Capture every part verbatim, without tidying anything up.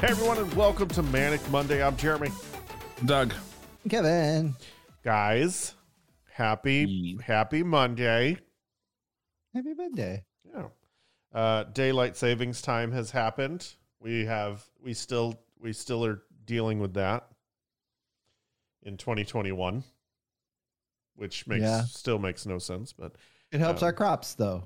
Hey everyone, and welcome to Manic Monday. I'm Jeremy. Doug. Kevin. Guys, happy happy Monday. Happy Monday. Yeah. Uh, daylight savings time has happened. We have we still we still are dealing with that in twenty twenty-one, which makes Yeah. still makes no sense, but It helps Um, our crops, though.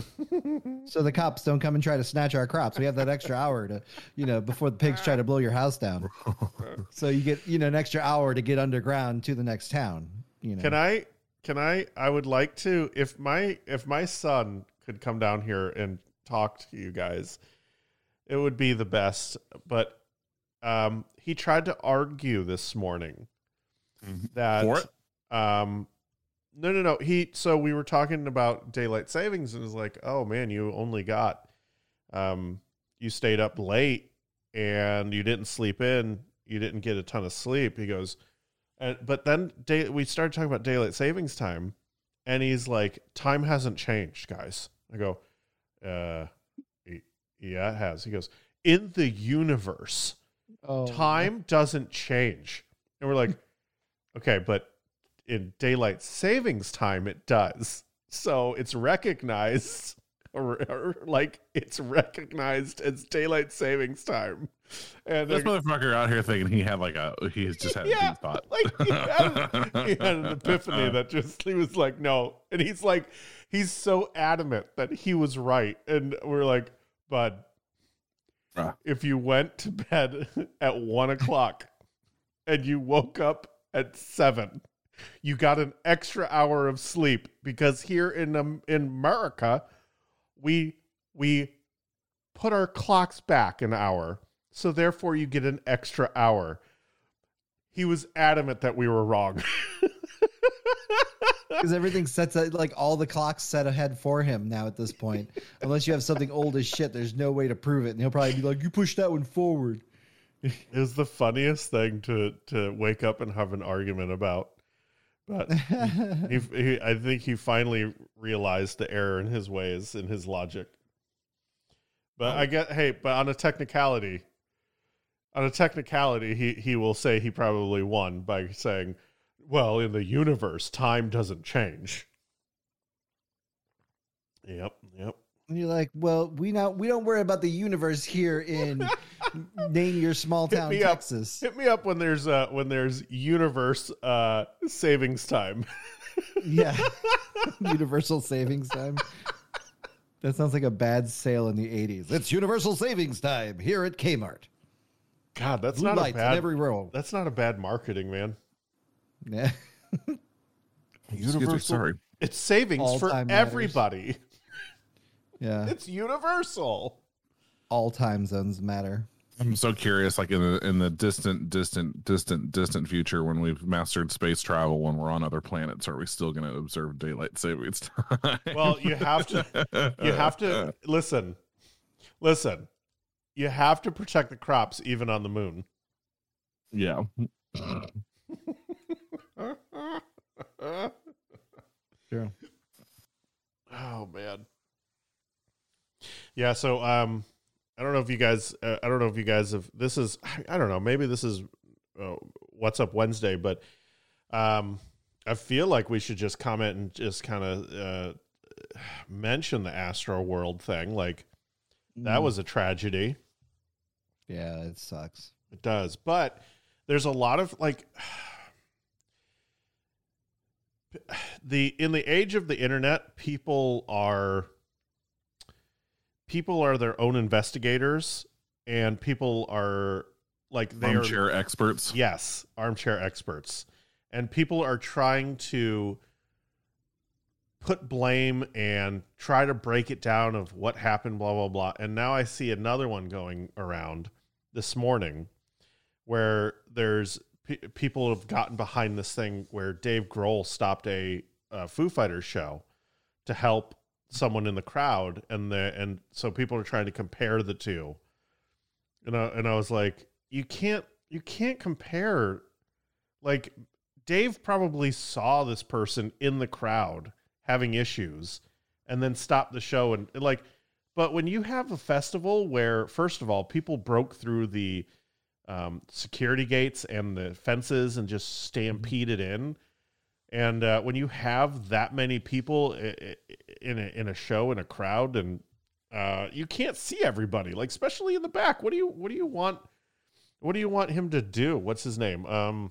So the cops don't come and try to snatch our crops. We have that extra hour to, you know, before the pigs try to blow your house down. So you get, you know, an extra hour to get underground to the next town. You know. Can I can I I would like to if my if my son could come down here and talk to you guys, it would be the best. But um he tried to argue this morning that For it? um no no no he so we were talking about daylight savings and it was like, oh man, you only got um you stayed up late and you didn't sleep in, you didn't get a ton of sleep. He goes, Uh, but then day, we started talking about daylight savings time, and he's like, time hasn't changed, guys. I go, uh, y- yeah, it has. He goes, in the universe, Oh, time doesn't change. And we're like, okay, but in daylight savings time, it does. So it's recognized, or, or like it's recognized as daylight savings time. And This they're- motherfucker out here thinking he had like a, he's just had a Yeah, deep thought. like he had, he had an epiphany that just he was like, no, and he's like, he's so adamant that he was right, and we're like, bud, Ah. if you went to bed at one o'clock and you woke up at seven, you got an extra hour of sleep because here in um, in America, we we put our clocks back an hour. So therefore you get an extra hour. He was adamant that we were wrong. because everything sets a- like all the clocks set ahead for him now at this point. Unless you have something old as shit, there's no way to prove it. And he'll probably be like, you pushed that one forward. It was the funniest thing to to wake up and have an argument about. But he, he, I think he finally realized the error in his ways, in his logic. But I get, hey, but on a technicality, on a technicality, he, he will say he probably won by saying, well, in the universe, time doesn't change. Yep, yep. And you're like, well, we not we don't worry about the universe here in name your small Hit town me up. Texas. Hit me up when there's uh when there's universe uh savings time. Yeah. Universal savings time. That sounds like a bad sale in the eighties. It's universal savings time here at Kmart. God, that's Blue not a lights in bad every row. that's not a bad marketing, man. Yeah. Excuse me, sorry. It's savings All for time matters. everybody. Yeah. It's universal. All time zones matter. I'm so curious, like in the in the distant, distant, distant, distant future, when we've mastered space travel, when we're on other planets, are we still going to observe daylight savings time? Well, you have to you have to listen. Listen. You have to protect the crops even on the moon. Yeah. Sure. Oh man. Yeah, so um I don't know if you guys uh, I don't know if you guys have this is I don't know, maybe this is uh, What's Up Wednesday, but um I feel like we should just comment and just kind of uh mention the Astro World thing. Like that Mm. was a tragedy. Yeah, it sucks. It does. But there's a lot of like the in the age of the internet, people are people are their own investigators, and people are like they Armchair are experts. yes, armchair experts, and people are trying to put blame and try to break it down of what happened, blah blah blah. And now I see another one going around this morning where there's pe people have gotten behind this thing where Dave Grohl stopped a, a Foo Fighters show to help someone in the crowd, and the and so people are trying to compare the two. And I, and I was like, you can't you can't compare. Like Dave probably saw this person in the crowd having issues and then stopped the show and, and like, But when you have a festival where, first of all, people broke through the um, security gates and the fences and just stampeded in, and uh, when you have that many people in a, in a show, in a crowd, and uh, you can't see everybody, like especially in the back. What do you what do you want? What do you want him to do? What's his name? Um,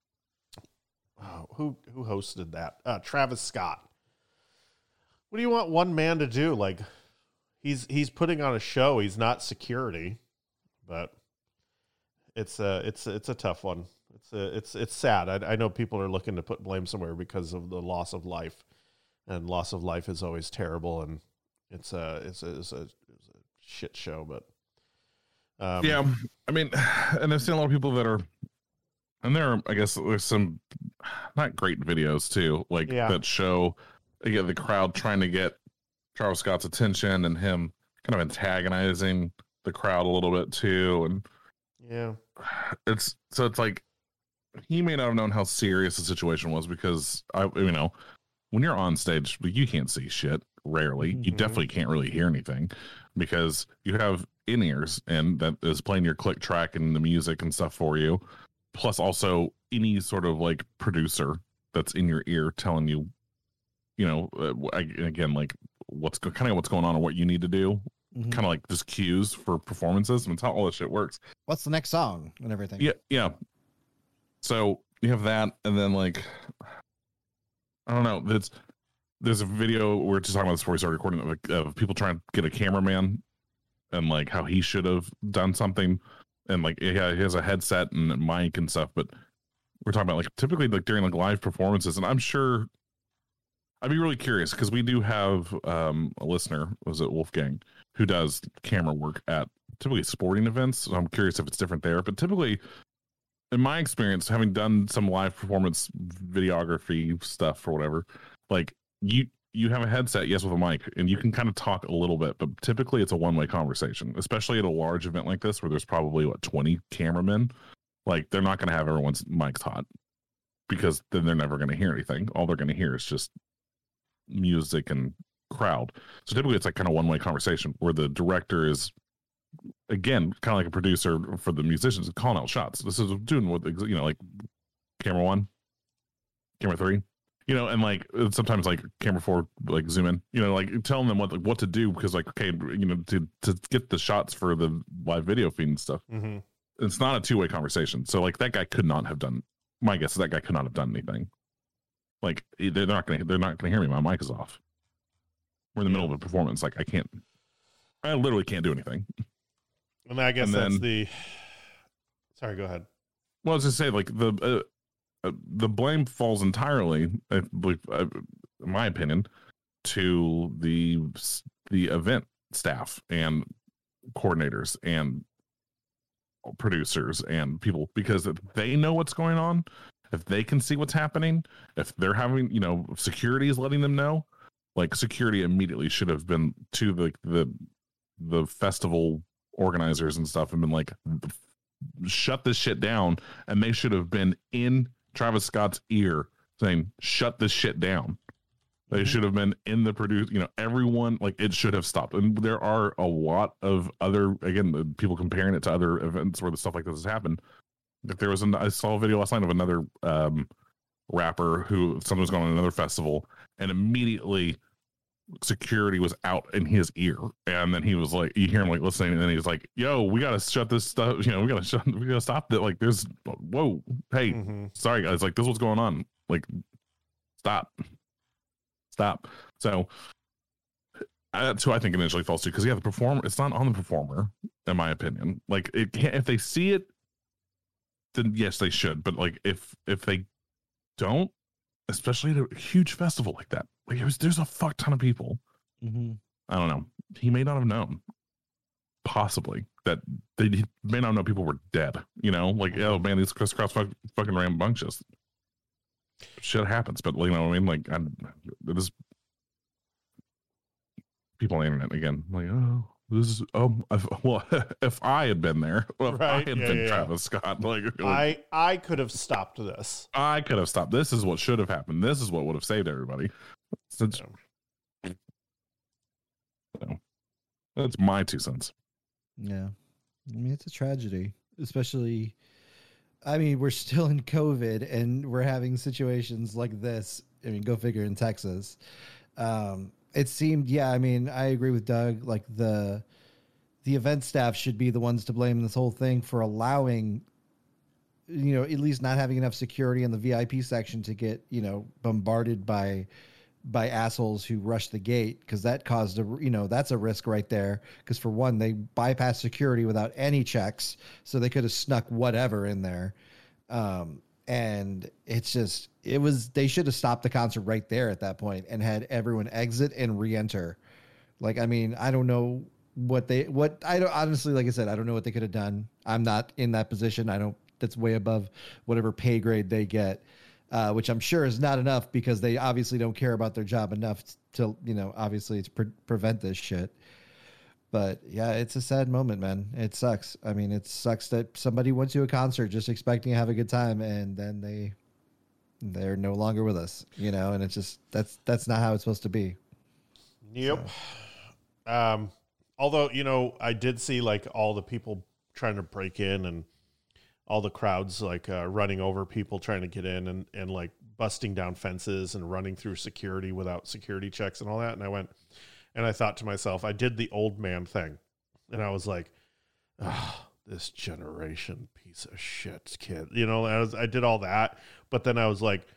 oh, who who hosted that? Uh, Travis Scott. What do you want one man to do? Like, he's he's putting on a show. He's not security, but it's a it's it's a tough one. It's a, it's it's sad. I, I know people are looking to put blame somewhere because of the loss of life, and loss of life is always terrible, and it's a it's a, it's a, it's a shit show. But um, yeah, I mean, and I've seen a lot of people that are, and there are, I guess there's some not great videos too, like yeah. that show again the crowd trying to get Travis Scott's attention and him kind of antagonizing the crowd a little bit too, and yeah, it's so it's like. He may not have known how serious the situation was because I, you know, when you're on stage, you can't see shit. Rarely, mm-hmm. You definitely can't really hear anything because you have in ears and that is playing your click track and the music and stuff for you. Plus, also any sort of like producer that's in your ear telling you, you know, uh, again, like what's go- kind of what's going on or what you need to do. Mm-hmm. Kind of like just cues for performances. And it's how all this shit works. What's the next song and everything? Yeah, yeah. So you have that, and then like I don't know. That's there's a video we're just talking about this before we started recording of, of people trying to get a cameraman and like how he should have done something, and like yeah, he has a headset and a mic and stuff. But we're talking about like typically like during like live performances, and I'm sure I'd be really curious because we do have um, a listener, was it Wolfgang, who does camera work at typically sporting events. So I'm curious if it's different there, but typically. In my experience, having done some live performance videography stuff or whatever, like you you have a headset, yes, with a mic, and you can kind of talk a little bit, but typically it's a one-way conversation, especially at a large event like this where there's probably, what, twenty cameramen. Like, they're not going to have everyone's mics hot because then they're never going to hear anything. All they're going to hear is just music and crowd. So typically it's like kind of one-way conversation where the director is again, kind of like a producer for the musicians, calling out shots. This is doing what, you know, like camera one, camera three, you know, and like sometimes like camera four, like zoom in, you know, like telling them what like, what to do because like, okay, you know, to to get the shots for the live video feed and stuff. Mm-hmm. It's not a two way conversation. So like that guy could not have done. My guess is that guy could not have done anything. Like they're not gonna they're not gonna hear me. My mic is off. We're in the middle of a performance. Like I can't. I literally can't do anything. And I guess and that's then, the. Sorry, go ahead. Well, I was just say like the uh, uh, the blame falls entirely, I believe, uh, in my opinion, to the the event staff and coordinators and producers and people because if they know what's going on, if they can see what's happening, if they're having, you know, if security is letting them know, like security immediately should have been to the the the festival organizers and stuff and been like, shut this shit down. And they should have been in Travis Scott's ear saying, shut this shit down. They mm-hmm. should have been in the produce, you know, everyone, like it should have stopped. And there are a lot of other, again, people comparing it to other events where the stuff like this has happened. If there was an, I saw a video last night of another um, rapper who something was going on at another festival and immediately security was out in his ear, and then he was like, you hear him like listening, and then he's like, "Yo, we gotta shut this stuff. You know, we gotta shut. We gotta stop that. Like, there's, whoa, hey, mm-hmm. sorry guys. Like, this is what's going on. Like, stop, stop." So that's who I think initially falls to because yeah, the performer. It's not on the performer, in my opinion. Like, it can't, if they see it, then yes, they should. But like, if if they don't, especially at a huge festival like that. Like was, there's a fuck ton of people. Mm-hmm. I don't know. He may not have known, possibly, that they may not know people were dead. You know, like, oh man, these crisscross fuck, fucking rambunctious. Shit happens, but you know what I mean? Like, I, this people on the internet again, like, oh, this is, oh, if, well, if I had been there, well, if right. I had yeah, been yeah, Travis yeah. Scott, like, like, I, I could have stopped this. I could have stopped. This is what should have happened. This is what would have saved everybody. Since, so. That's my two cents. Yeah. I mean, it's a tragedy, especially, I mean, we're still in COVID and we're having situations like this. I mean, go figure, in Texas. Um, it seemed, yeah, I mean, I agree with Doug. Like the, the event staff should be the ones to blame in this whole thing for allowing, you know, at least not having enough security in the V I P section to get, you know, bombarded by, by assholes who rushed the gate, because that caused a, you know, that's a risk right there. Because for one, they bypassed security without any checks, so they could have snuck whatever in there. Um, and it's just, it was, they should have stopped the concert right there at that point and had everyone exit and re-enter. Like, I mean, I don't know what they, what I don't, honestly, like I said, I don't know what they could have done. I'm not in that position. I don't, that's way above whatever pay grade they get. Uh, which I'm sure is not enough, because they obviously don't care about their job enough to, you know, obviously to pre- prevent this shit. But yeah, it's a sad moment, man. It sucks. I mean, it sucks that somebody went to a concert just expecting to have a good time, and then they, they're no longer with us, you know, and it's just, that's, that's not how it's supposed to be. Yep. So. Um, although, you know, I did see like all the people trying to break in, and all the crowds like uh, running over people trying to get in, and, and like busting down fences and running through security without security checks and all that. And I went, and I thought to myself, I did the old man thing. And I was like, oh, this generation piece of shit kid, you know, I was, I did all that, but then I was like,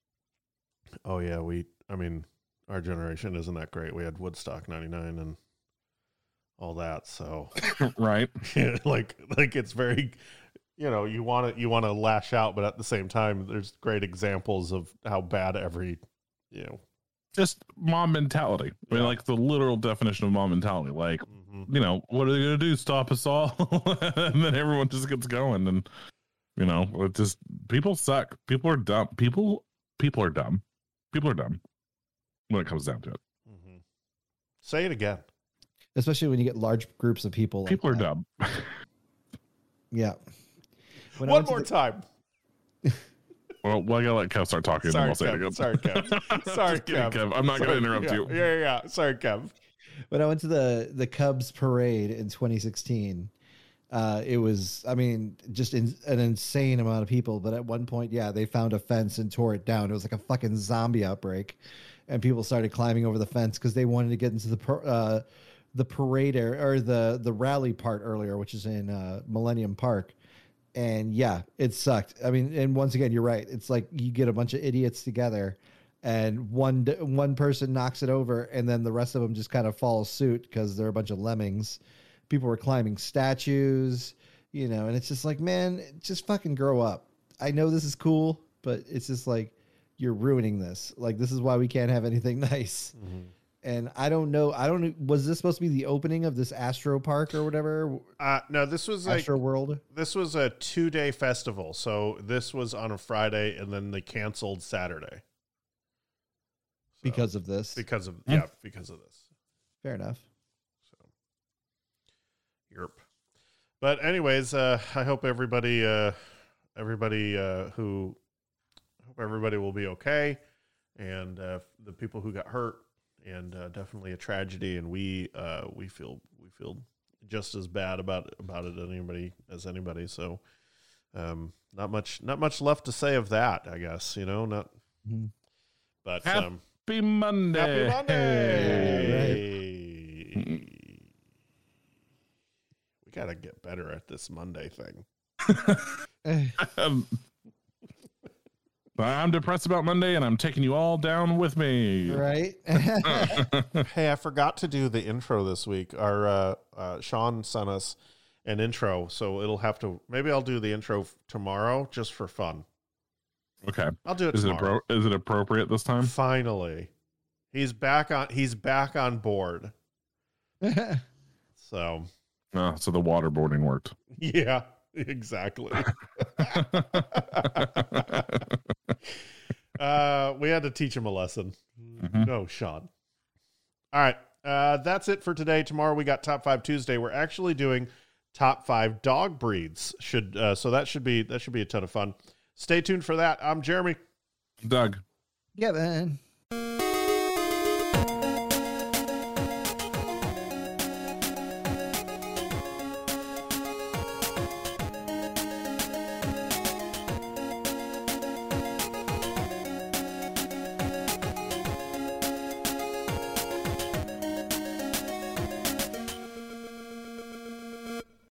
oh yeah, we, I mean, our generation isn't that great. We had Woodstock ninety-nine and all that. So right. like, like it's very, you know, you want to, you want to lash out, but at the same time, there's great examples of how bad every, you know, just mom mentality. I mean, Yeah. like the literal definition of mom mentality. Like, mm-hmm. you know, what are they going to do? Stop us all? And then everyone just gets going. And, you know, it just, people suck. People are dumb. People, people are dumb. People are dumb when it comes down to it. Mm-hmm. Say it again. Especially when you get large groups of people. Like People are that. dumb. Yeah. When I One went to more the- time. Well, well, I gotta let Kev start talking, Sorry, and then I'll say it Kev. again. Sorry, Kev. Sorry, Just kidding, Kev. Kev. I'm not Sorry. gonna interrupt yeah, you. Yeah, yeah, yeah. Sorry, Kev. When I went to the the Cubs parade in twenty sixteen, uh, it was, I mean, just in, an insane amount of people. But at one point, yeah, they found a fence and tore it down. It was like a fucking zombie outbreak, and people started climbing over the fence because they wanted to get into the par- uh, the parade area, or the the rally part earlier, which is in uh, Millennium Park. And yeah, it sucked. I mean, and once again, you're right. It's like you get a bunch of idiots together, and one one person knocks it over, and then the rest of them just kind of follow suit because they're a bunch of lemmings. People were climbing statues, you know, and it's just like, man, just fucking grow up. I know this is cool, but it's just like, you're ruining this. Like, this is why we can't have anything nice. Mm-hmm. And I don't know. I don't know. Was this supposed to be the opening of this Astro Park or whatever? Uh, no, this was like Astro World. This was a two day festival. So this was on a Friday, and then they canceled Saturday. So, because of this. Because of, Hmm. yeah, because of this. Fair enough. So, Europe. But anyways, uh, I hope everybody, uh, everybody uh, who, I hope everybody will be okay. And uh, the people who got hurt, and uh, definitely a tragedy, and we uh, we feel we feel just as bad about about it anybody as anybody. So, um, not much not much left to say of that, I guess. You know, not. Mm-hmm. But Happy um, Monday. Happy Monday. Right. We gotta get better at this Monday thing. um, I'm depressed about Monday, and I'm taking you all down with me. Right. Hey, I forgot to do the intro this week. Our uh, uh, Sean sent us an intro, so it'll have to. Maybe I'll do the intro f- tomorrow just for fun. Okay. I'll do it. Is it tomorrow. appro- is it appropriate this time? Finally, he's back on. He's back on board. So, Oh, so the waterboarding worked. yeah, exactly. uh, we had to teach him a lesson. Mhm. No, Sean. All right. Uh, that's it for today. Tomorrow we got Top Five Tuesday. We're actually doing top five dog breeds. Should uh, so that should be that should be a ton of fun. Stay tuned for that. I'm Jeremy. Doug. Yeah, man.